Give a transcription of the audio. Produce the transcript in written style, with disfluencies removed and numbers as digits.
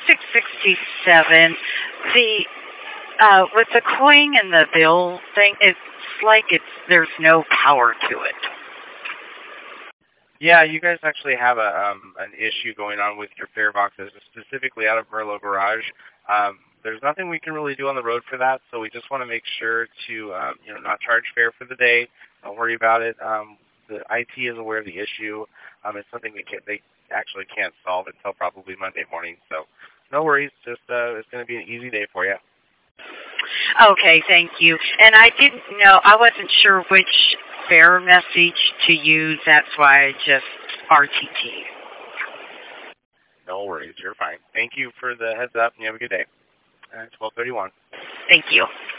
667. The with the coin and the bill thing, it's like there's no power to it. Yeah, you guys actually have an issue going on with your fare boxes, specifically out of Merlot Garage. There's nothing we can really do on the road for that, so we just want to make sure to not charge fare for the day. Don't worry about it. The IT is aware of the issue. It's something they actually can't solve until probably Monday morning. So no worries. Just it's going to be an easy day for you. Okay, thank you. And I didn't know, I wasn't sure which fare message to use. That's why I just RTT. No worries. You're fine. Thank you for the heads up, and you have a good day. 12:31. Thank you.